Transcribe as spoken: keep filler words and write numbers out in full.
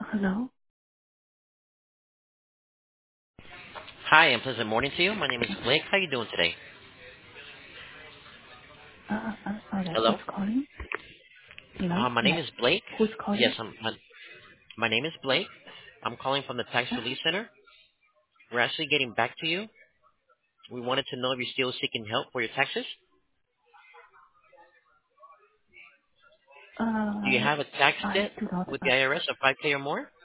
Hello? Hi, and pleasant morning to you. My name is Blake. How you doing today? Uh, I'm sorry. Who's Hello? calling? Hello? Uh, my name Yes. is Blake. Who's Yes, calling? I'm, my, my name is Blake. I'm calling from the Tax Uh, Relief Center. We're actually getting back to you. We wanted to know if you're still seeking help for your taxes. Do you uh, have a tax I debt do not, with uh, the I R S of five K or more?